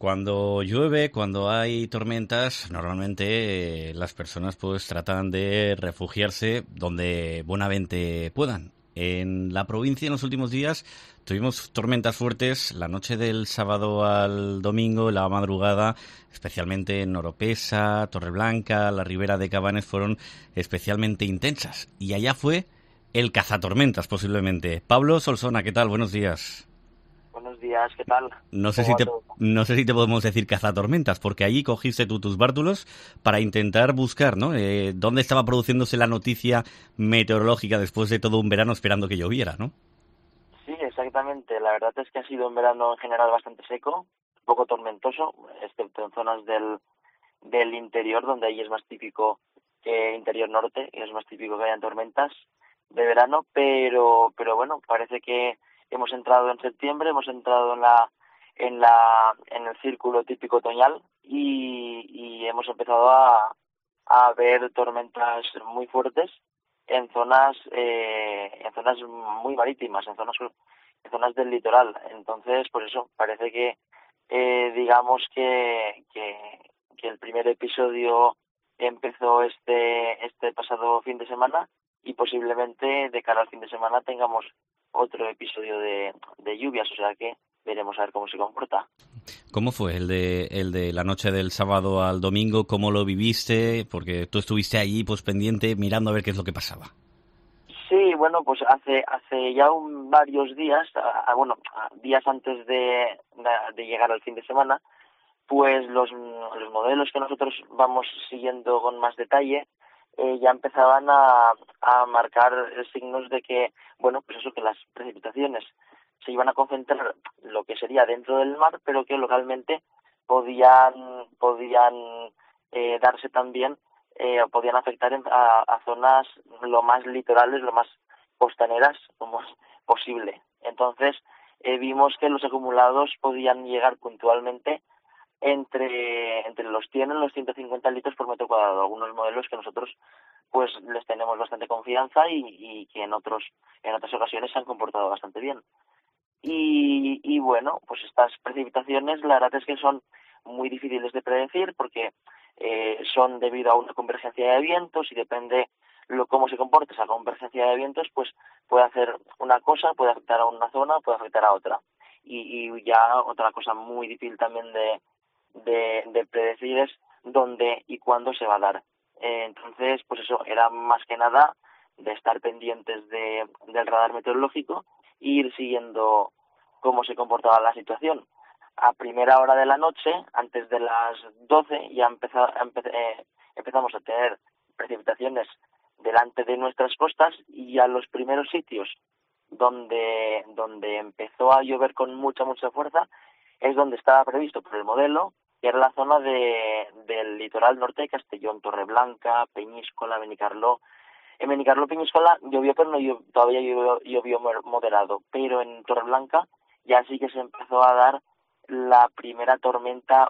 Cuando llueve, cuando hay tormentas, normalmente las personas pues tratan de refugiarse donde buenamente puedan. En la provincia en los últimos días tuvimos tormentas fuertes la noche del sábado al domingo, la madrugada, especialmente en Oropesa, Torreblanca, la Ribera de Cabanes fueron especialmente intensas. Y allá fue el cazatormentas posiblemente. Pablo Solsona, ¿qué tal? Buenos días. Buenos días, ¿qué tal? No sé ¿Cómo si va te, todo? no sé si te podemos decir cazatormentas, porque allí cogiste tú tus bártulos para intentar buscar, ¿no? Dónde estaba produciéndose la noticia meteorológica después de todo un verano esperando que lloviera, ¿no? Sí, exactamente. La verdad es que ha sido un verano en general bastante seco, poco tormentoso, excepto en zonas del interior, donde ahí es más típico que interior norte, y es más típico que hayan tormentas de verano, pero bueno, parece que hemos entrado en septiembre, hemos entrado en el círculo típico otoñal y hemos empezado a ver tormentas muy fuertes en zonas muy marítimas, en zonas del litoral. Entonces, pues eso, parece que digamos que el primer episodio empezó este pasado fin de semana y posiblemente de cara al fin de semana tengamos otro episodio de lluvias, o sea que veremos a ver cómo se comporta. ¿Cómo fue el de la noche del sábado al domingo? ¿Cómo lo viviste? Porque tú estuviste allí pues pendiente mirando a ver qué es lo que pasaba. Sí, bueno, pues hace ya varios días, días antes de llegar al fin de semana, pues los modelos que nosotros vamos siguiendo con más detalle ya empezaban a marcar signos de que, bueno, pues eso, que las precipitaciones se iban a concentrar lo que sería dentro del mar, pero que localmente podían darse también, podían afectar a zonas lo más litorales, lo más costaneras como es posible. Entonces vimos que los acumulados podían llegar puntualmente entre los 100 y los 150 litros por metro cuadrado, algunos modelos que nosotros pues les tenemos bastante confianza y que en otras ocasiones se han comportado bastante bien. Y bueno, pues estas precipitaciones la verdad es que son muy difíciles de predecir porque son debido a una convergencia de vientos y depende cómo se comporte esa convergencia de vientos, pues puede hacer una cosa, puede afectar a una zona, puede afectar a otra. Y ya otra cosa muy difícil también de predecir es dónde y cuándo se va a dar. Entonces, pues eso, era más que nada de estar pendientes del radar meteorológico e ir siguiendo cómo se comportaba la situación. A primera hora de la noche, antes de las 12, ya empezamos a tener precipitaciones delante de nuestras costas y a los primeros sitios donde empezó a llover con mucha fuerza es donde estaba previsto por el modelo, que era la zona del litoral norte de Castellón, Torreblanca, Peñíscola, Benicarló. En Benicarló, Peñíscola llovió, pero todavía llovió moderado, pero en Torreblanca ya sí que se empezó a dar la primera tormenta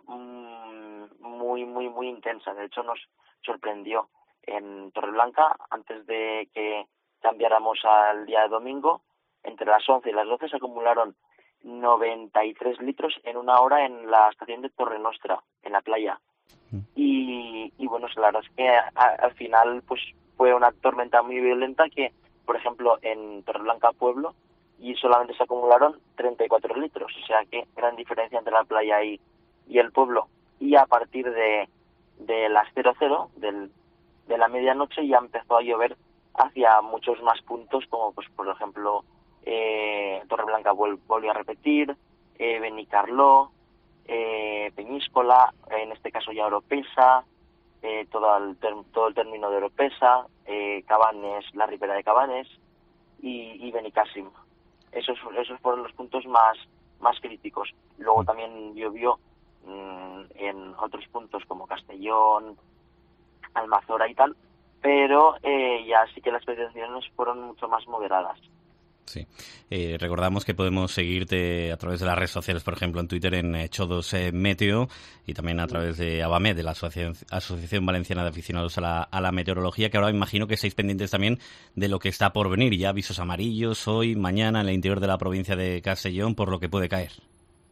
muy intensa. De hecho, nos sorprendió en Torreblanca, antes de que cambiáramos al día de domingo, entre las 11 y las 12 se acumularon 93 litros en una hora en la estación de Torrenostra, en la playa. Y bueno, la verdad es que al final pues fue una tormenta muy violenta que, por ejemplo, en Torreblanca Pueblo, y solamente se acumularon 34 litros, o sea que gran diferencia entre la playa y el pueblo. Y a partir de las 00, de la medianoche, ya empezó a llover hacia muchos más puntos, como pues por ejemplo Torreblanca volvió a repetir, Benicarló, Peñíscola, en este caso ya Oropesa, todo el término de Oropesa, Cabanes, la Ribera de Cabanes y Benicàssim. Esos fueron los puntos más críticos. Luego también llovió en otros puntos como Castellón, Almazora y tal, pero ya sí que las precipitaciones fueron mucho más moderadas. Sí. Recordamos que podemos seguirte a través de las redes sociales, por ejemplo, en Twitter en Chodos Meteo y también a través de ABAME, de la Asociación Valenciana de Aficionados a la Meteorología, que ahora imagino que estáis pendientes también de lo que está por venir. Ya avisos amarillos hoy, mañana, en el interior de la provincia de Castellón, por lo que puede caer.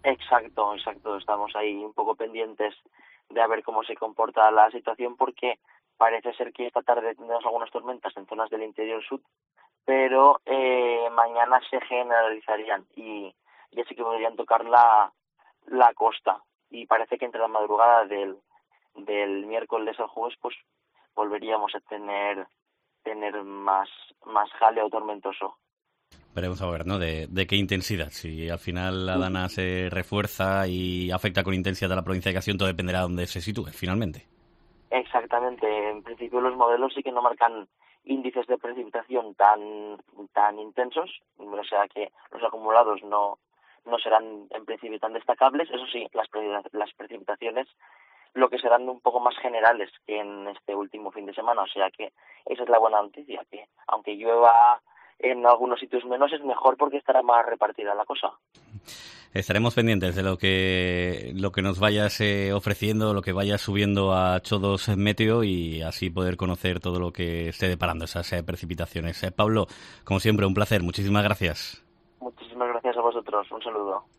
Exacto, exacto. Estamos ahí un poco pendientes de a ver cómo se comporta la situación porque parece ser que esta tarde tendremos algunas tormentas en zonas del interior sur, pero mañana se generalizarían y así que podrían tocar la costa. Y parece que entre la madrugada del miércoles al jueves pues volveríamos a tener más jaleo tormentoso. Veremos a ver, ¿no? De qué intensidad. Si al final la Dana se refuerza y afecta con intensidad a la provincia de Castellón, todo dependerá de dónde se sitúe finalmente. Exactamente. En principio los modelos sí que no marcan índices de precipitación tan intensos, o sea que los acumulados no serán en principio tan destacables. Eso sí, las precipitaciones lo que serán un poco más generales que en este último fin de semana, o sea que esa es la buena noticia, que aunque llueva en algunos sitios menos es mejor porque estará más repartida la cosa. Estaremos pendientes de lo que nos vayas ofreciendo, lo que vayas subiendo a Chodos Meteo y así poder conocer todo lo que esté deparando esas precipitaciones. Pablo, como siempre, un placer. Muchísimas gracias. Muchísimas gracias a vosotros. Un saludo.